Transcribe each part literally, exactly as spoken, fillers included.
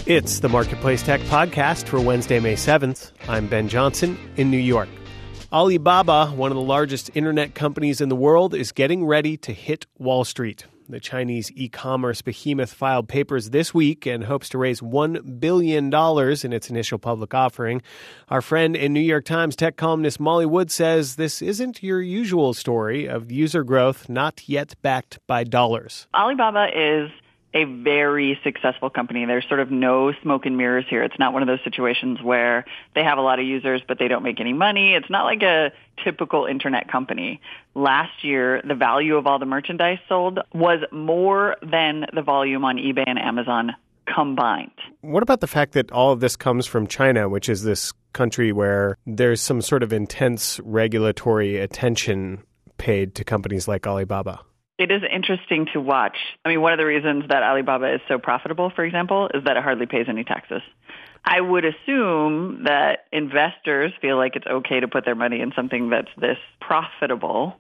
It's the Marketplace Tech Podcast for Wednesday, May seventh. I'm Ben Johnson in New York. Alibaba, one of the largest internet companies in the world, is getting ready to hit Wall Street. The Chinese e-commerce behemoth filed papers this week and hopes to raise one billion dollars in its initial public offering. Our friend and New York Times tech columnist Molly Wood says this isn't your usual story of user growth not yet backed by dollars. Alibaba is a very successful company. There's sort of no smoke and mirrors here. It's not one of those situations where they have a lot of users, but they don't make any money. It's not like a typical internet company. Last year, the value of all the merchandise sold was more than the volume on eBay and Amazon combined. What about the fact that all of this comes from China, which is this country where there's some sort of intense regulatory attention paid to companies like Alibaba? It is interesting to watch. I mean, one of the reasons that Alibaba is so profitable, for example, is that it hardly pays any taxes. I would assume that investors feel like it's okay to put their money in something that's this profitable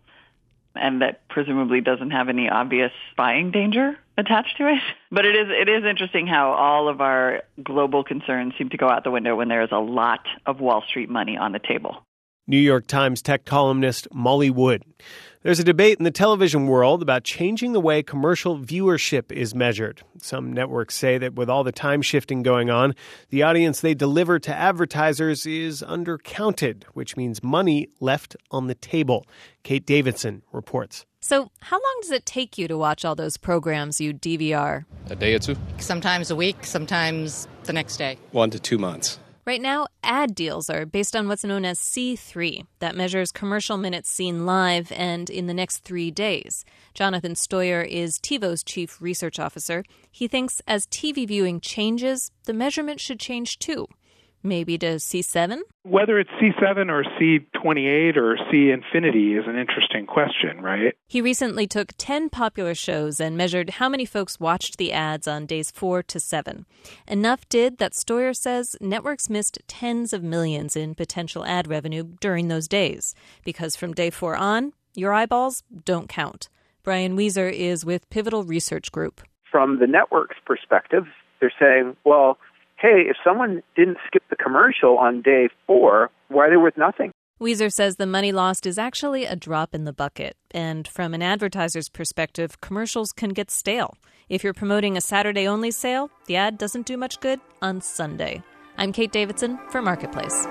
and that presumably doesn't have any obvious spying danger attached to it. But it is it is interesting how all of our global concerns seem to go out the window when there is a lot of Wall Street money on the table. New York Times tech columnist Molly Wood. There's a debate in the television world about changing the way commercial viewership is measured. Some networks say that with all the time shifting going on, the audience they deliver to advertisers is undercounted, which means money left on the table. Kate Davidson reports. So how long does it take you to watch all those programs you D V R? A day or two. Sometimes a week, sometimes the next day. One to two months. Right now, ad deals are based on what's known as C three. That measures commercial minutes seen live and in the next three days. Jonathan Stoyer is TiVo's chief research officer. He thinks as T V viewing changes, the measurement should change too. Maybe to C seven? Whether it's C seven or C twenty-eight or C infinity is an interesting question, right? He recently took ten popular shows and measured how many folks watched the ads on days four to seven. Enough did that Stoyer says networks missed tens of millions in potential ad revenue during those days. Because from day four on, your eyeballs don't count. Brian Weiser is with Pivotal Research Group. From the network's perspective, they're saying, well, hey, if someone didn't skip the commercial on day four, why are they worth nothing? Weiser says the money lost is actually a drop in the bucket. And from an advertiser's perspective, commercials can get stale. If you're promoting a Saturday-only sale, the ad doesn't do much good on Sunday. I'm Kate Davidson for Marketplace.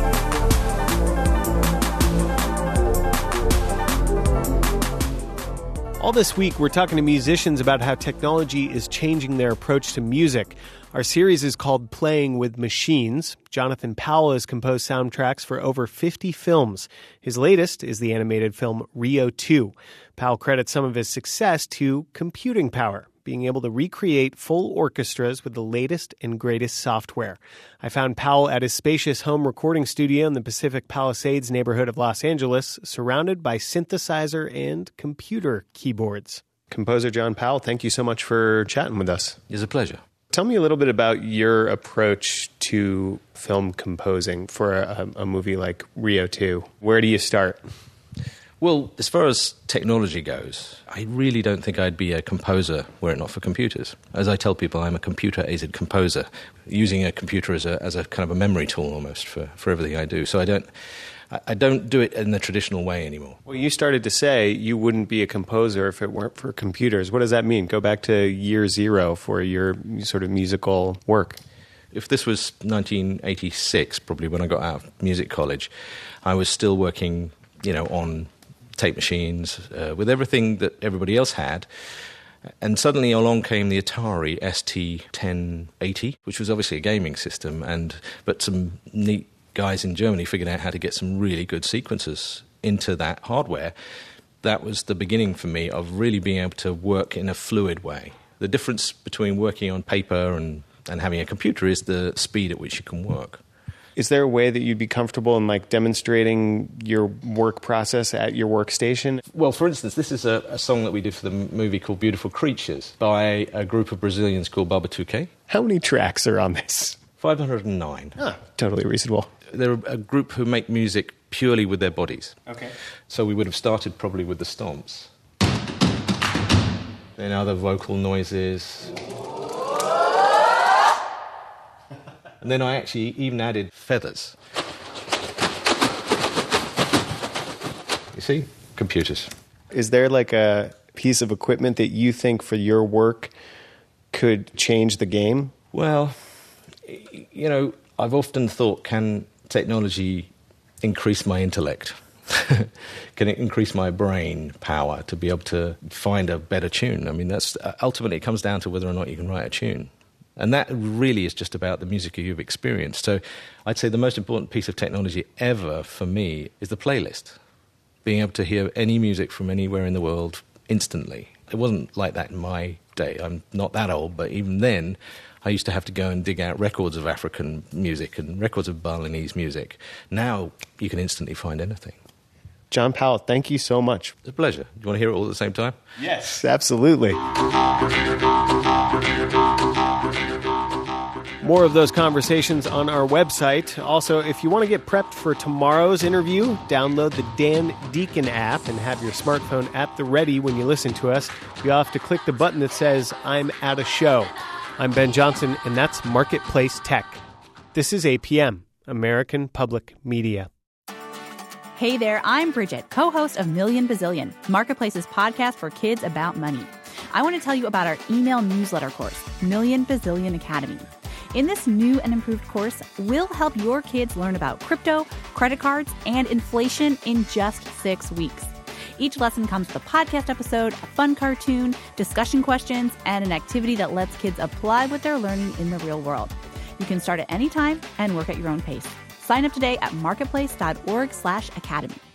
All this week, we're talking to musicians about how technology is changing their approach to music. Our series is called Playing with Machines. Jonathan Powell has composed soundtracks for over fifty films. His latest is the animated film Rio two. Powell credits some of his success to computing power, being able to recreate full orchestras with the latest and greatest software. I found Powell at his spacious home recording studio in the Pacific Palisades neighborhood of Los Angeles, surrounded by synthesizer and computer keyboards. Composer John Powell, thank you so much for chatting with us. It's a pleasure. Tell me a little bit about your approach to film composing for a, a movie like Rio two. Where do you start? Well, as far as technology goes, I really don't think I'd be a composer were it not for computers. As I tell people, I'm a computer-aided composer, using a computer as a as a kind of a memory tool almost for, for everything I do. So I don't I don't do it in the traditional way anymore. Well, you started to say you wouldn't be a composer if it weren't for computers. What does that mean? Go back to year zero for your sort of musical work. If this was nineteen eighty-six, probably when I got out of music college, I was still working, you know, on tape machines, uh, with everything that everybody else had. And suddenly along came the Atari S T ten eighty, which was obviously a gaming system, and but some neat guys in Germany figured out how to get some really good sequencers into that hardware. That was the beginning for me of really being able to work in a fluid way. The difference between working on paper and, and having a computer is the speed at which you can work. Is there a way that you'd be comfortable in like demonstrating your work process at your workstation? Well, for instance, this is a, a song that we did for the movie called Beautiful Creatures by a group of Brazilians called Barbatuque. How many tracks are on this? five hundred nine. Ah, totally reasonable. They're a group who make music purely with their bodies. Okay. So we would have started probably with the stomps. Then other vocal noises. And then I actually even added feathers. You see? Computers. Is there like a piece of equipment that you think for your work could change the game? Well, you know, I've often thought, can technology increase my intellect? Can it increase my brain power to be able to find a better tune? I mean, that's ultimately, it comes down to whether or not you can write a tune. And that really is just about the music you've experienced. So I'd say the most important piece of technology ever for me is the playlist. Being able to hear any music from anywhere in the world instantly. It wasn't like that in my day. I'm not that old, but even then, I used to have to go and dig out records of African music and records of Balinese music. Now, you can instantly find anything. John Powell, thank you so much. It's a pleasure. Do you want to hear it all at the same time? Yes, absolutely. More of those conversations on our website. Also, if you want to get prepped for tomorrow's interview, download the Dan Deacon app and have your smartphone at the ready when you listen to us. You'll have to click the button that says, I'm at a show. I'm Ben Johnson, and that's Marketplace Tech. This is A P M, American Public Media. Hey there, I'm Bridget, co-host of Million Bazillion, Marketplace's podcast for kids about money. I want to tell you about our email newsletter course, Million Bazillion Academy. In this new and improved course, we'll help your kids learn about crypto, credit cards, and inflation in just six weeks. Each lesson comes with a podcast episode, a fun cartoon, discussion questions, and an activity that lets kids apply what they're learning in the real world. You can start at any time and work at your own pace. Sign up today at marketplace.org slash academy.